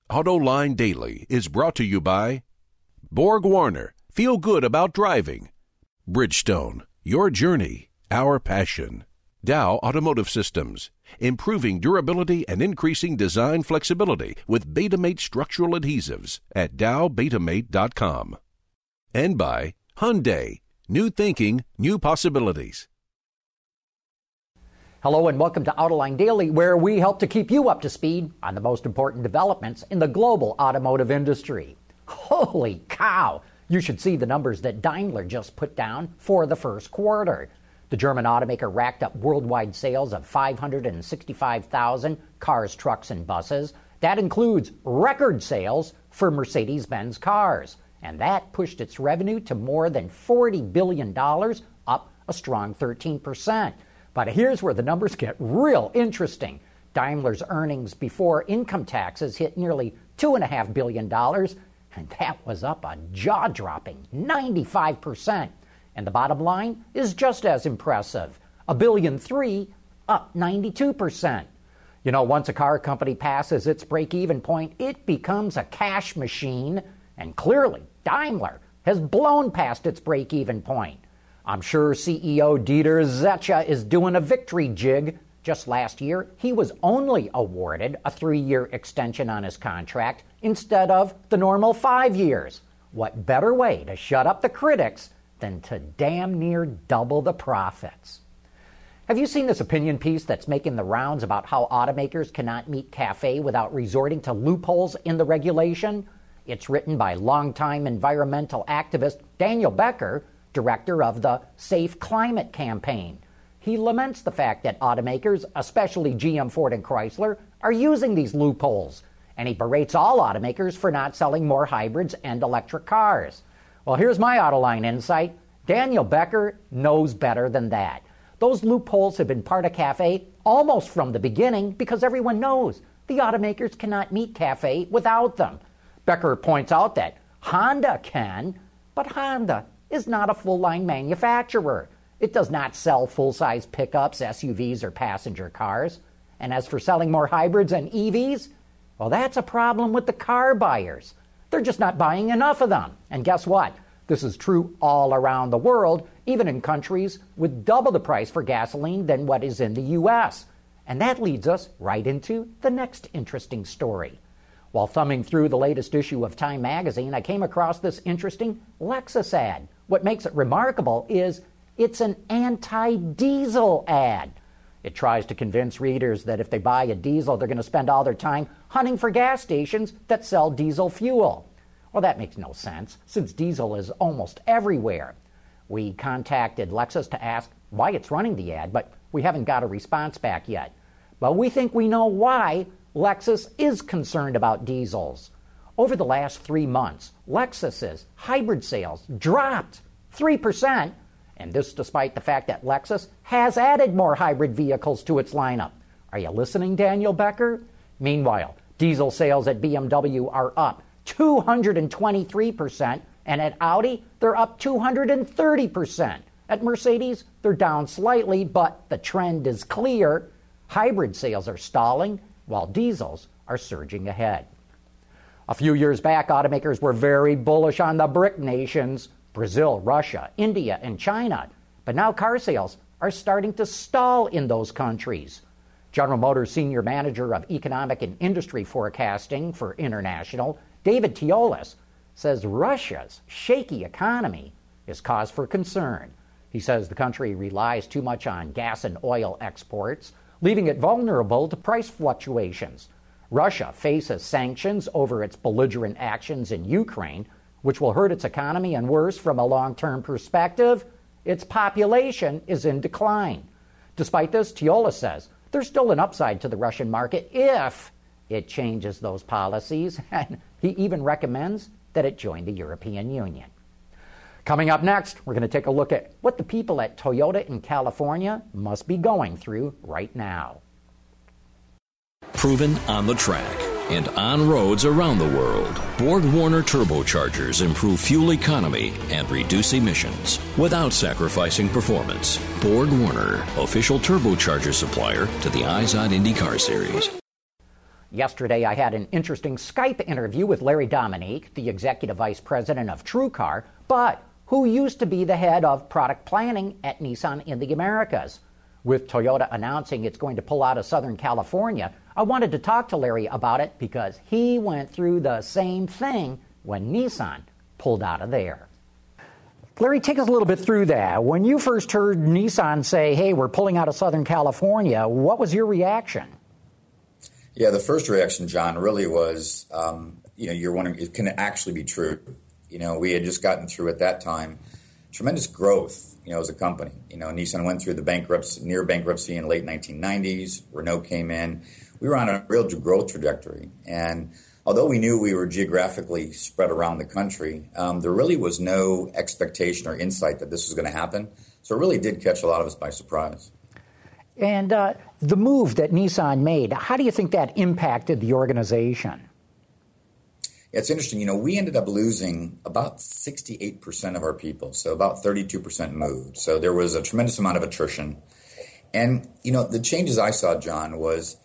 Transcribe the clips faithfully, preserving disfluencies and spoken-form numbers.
AutoLine Daily is brought to you by Borg Warner. Feel good about driving. Bridgestone. Your journey, our passion. Dow Automotive Systems. Improving durability and increasing design flexibility with Betamate structural adhesives at Dow Betamate dot com. And by Hyundai. New thinking, new possibilities. Hello and welcome to AutoLine Daily, where we help to keep you up to speed on the most important developments in the global automotive industry. Holy cow! You should see the numbers that Daimler just put down for the first quarter. The German automaker racked up worldwide sales of five hundred sixty-five thousand cars, trucks, and buses. That includes record sales for Mercedes-Benz cars. And that pushed its revenue to more than forty billion dollars, up a strong thirteen percent. But here's where the numbers get real interesting. Daimler's earnings before income taxes hit nearly two point five billion dollars, and that was up a jaw-dropping ninety-five percent. And the bottom line is just as impressive, a billion three, up ninety-two percent. You know, once a car company passes its break-even point, it becomes a cash machine, and clearly Daimler has blown past its break-even point. I'm sure C E O Dieter Zetsche is doing a victory jig. Just last year, he was only awarded a three-year extension on his contract instead of the normal five years. What better way to shut up the critics than to damn near double the profits? Have you seen this opinion piece that's making the rounds about how automakers cannot meet CAFE without resorting to loopholes in the regulation? It's written by longtime environmental activist Daniel Becker, director of the Safe Climate Campaign. He laments the fact that automakers, especially G M, Ford, and Chrysler, are using these loopholes, and he berates all automakers for not selling more hybrids and electric cars. Well, here's my AutoLine insight. Daniel Becker knows better than that. Those loopholes have been part of CAFE almost from the beginning because everyone knows the automakers cannot meet CAFE without them. Becker points out that Honda can, but Honda is not a full-line manufacturer. It does not sell full-size pickups, S U Vs, or passenger cars. And as for selling more hybrids and E Vs, well, that's a problem with the car buyers. They're just not buying enough of them. And guess what? This is true all around the world, even in countries with double the price for gasoline than what is in the U S. And that leads us right into the next interesting story. While thumbing through the latest issue of Time magazine, I came across this interesting Lexus ad. What makes it remarkable is it's an anti-diesel ad. It tries to convince readers that if they buy a diesel, they're going to spend all their time hunting for gas stations that sell diesel fuel. Well, that makes no sense, since diesel is almost everywhere. We contacted Lexus to ask why it's running the ad, but we haven't got a response back yet. But we think we know why Lexus is concerned about diesels. Over the last three months, Lexus's hybrid sales dropped three percent, and this despite the fact that Lexus has added more hybrid vehicles to its lineup. Are you listening, Daniel Becker? Meanwhile, diesel sales at B M W are up two hundred twenty-three percent, and at Audi, they're up two hundred thirty percent. At Mercedes, they're down slightly, but the trend is clear. Hybrid sales are stalling, while diesels are surging ahead. A few years back, automakers were very bullish on the BRIC nations, Brazil, Russia, India, and China. But now car sales are starting to stall in those countries. General Motors Senior Manager of Economic and Industry Forecasting for International, David Teolis, says Russia's shaky economy is cause for concern. He says the country relies too much on gas and oil exports, leaving it vulnerable to price fluctuations. Russia faces sanctions over its belligerent actions in Ukraine, which will hurt its economy, and worse, from a long-term perspective, its population is in decline. Despite this, Teolis says there's still an upside to the Russian market if it changes those policies, and he even recommends that it join the European Union. Coming up next, we're going to take a look at what the people at Toyota in California must be going through right now. Proven on the track and on roads around the world, Borg Warner turbochargers improve fuel economy and reduce emissions without sacrificing performance. Borg Warner, official turbocharger supplier to the Izod IndyCar Series. Yesterday, I had an interesting Skype interview with Larry Dominique, the Executive Vice President of TrueCar, but who used to be the head of product planning at Nissan in the Americas. With Toyota announcing it's going to pull out of Southern California, I wanted to talk to Larry about it because he went through the same thing when Nissan pulled out of there. Larry, take us a little bit through that. When you first heard Nissan say, hey, we're pulling out of Southern California, what was your reaction? Yeah, the first reaction, John, really was, um, you know, you're wondering, it can actually be true. You know, we had just gotten through at that time tremendous growth, you know, as a company. You know, Nissan went through the bankruptcy, near bankruptcy in late nineteen nineties. Renault came in. We were on a real growth trajectory. And although we knew we were geographically spread around the country, um, there really was no expectation or insight that this was going to happen. So it really did catch a lot of us by surprise. And uh, the move that Nissan made, how do you think that impacted the organization? It's interesting. You know, we ended up losing about sixty-eight percent of our people, so about thirty-two percent moved. So there was a tremendous amount of attrition. And, you know, the changes I saw, John, was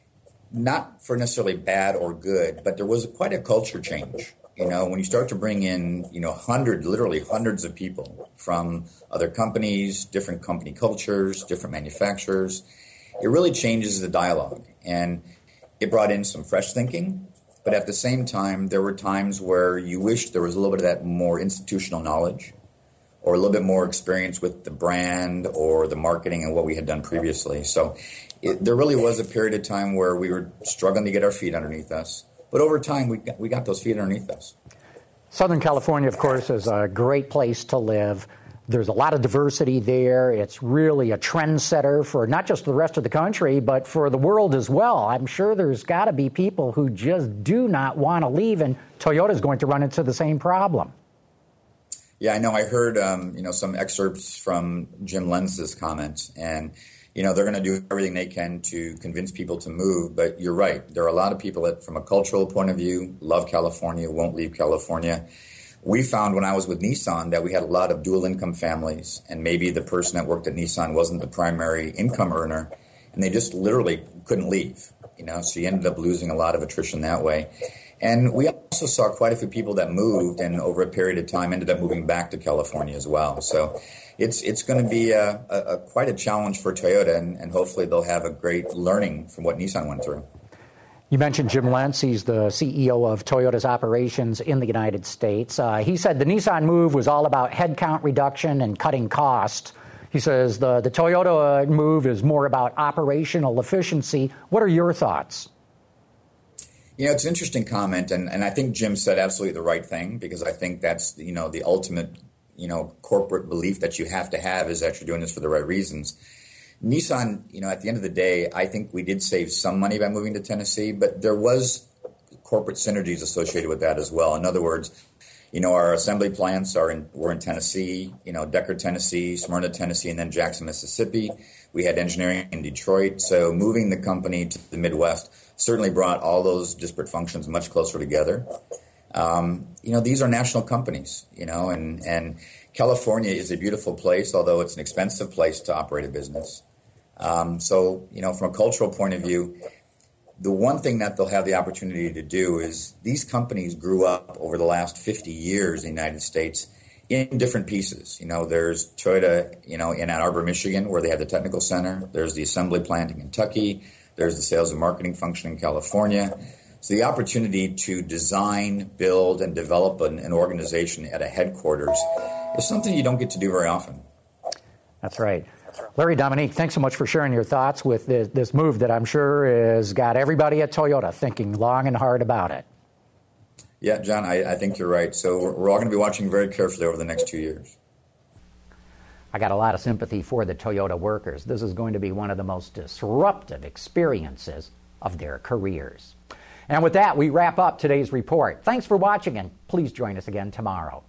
not for necessarily bad or good, but there was quite a culture change. You know, when you start to bring in, you know, hundreds, literally hundreds of people from other companies, different company cultures, different manufacturers, it really changes the dialogue. And it brought in some fresh thinking. But at the same time, there were times where you wished there was a little bit of that more institutional knowledge or a little bit more experience with the brand or the marketing and what we had done previously. So it, there really was a period of time where we were struggling to get our feet underneath us. But over time, we got, we got those feet underneath us. Southern California, of course, is a great place to live. There's a lot of diversity there. It's really a trendsetter for not just the rest of the country, but for the world as well. I'm sure there's got to be people who just do not want to leave, and Toyota's going to run into the same problem. Yeah, I know. I heard um, you know, some excerpts from Jim Lenz's comments, and you know, they're going to do everything they can to convince people to move. But you're right. There are a lot of people that, from a cultural point of view, love California, won't leave California. We found when I was with Nissan that we had a lot of dual income families, and maybe the person that worked at Nissan wasn't the primary income earner, and they just literally couldn't leave. You know, so you ended up losing a lot of attrition that way. And we also saw quite a few people that moved, and over a period of time ended up moving back to California as well. So it's it's going to be a, a, a quite a challenge for Toyota, and, and hopefully they'll have a great learning from what Nissan went through. You mentioned Jim Lenz. He's the C E O of Toyota's operations in the United States. Uh, he said the Nissan move was all about headcount reduction and cutting cost. He says the, the Toyota move is more about operational efficiency. What are your thoughts? You know, it's an interesting comment, and, and I think Jim said absolutely the right thing, because I think that's, you know, the ultimate, you know, corporate belief that you have to have is that you're doing this for the right reasons. Nissan, you know, at the end of the day, I think we did save some money by moving to Tennessee, but there was corporate synergies associated with that as well. In other words, you know, our assembly plants are in, were in Tennessee, you know, Decker, Tennessee, Smyrna, Tennessee, and then Jackson, Mississippi. We had engineering in Detroit. So moving the company to the Midwest certainly brought all those disparate functions much closer together. Um, you know, these are national companies, you know, and, and California is a beautiful place, although it's an expensive place to operate a business. Um, so, you know, from a cultural point of view, the one thing that they'll have the opportunity to do is these companies grew up over the last fifty years in the United States in different pieces. You know, there's Toyota, you know, in Ann Arbor, Michigan, where they have the technical center. There's the assembly plant in Kentucky. There's the sales and marketing function in California. So the opportunity to design, build, and develop an, an organization at a headquarters is something you don't get to do very often. That's right. Larry Dominique, thanks so much for sharing your thoughts with this, this move that I'm sure has got everybody at Toyota thinking long and hard about it. Yeah, John, I, I think you're right. So we're, we're all going to be watching very carefully over the next two years. I got a lot of sympathy for the Toyota workers. This is going to be one of the most disruptive experiences of their careers. And with that, we wrap up today's report. Thanks for watching, and please join us again tomorrow.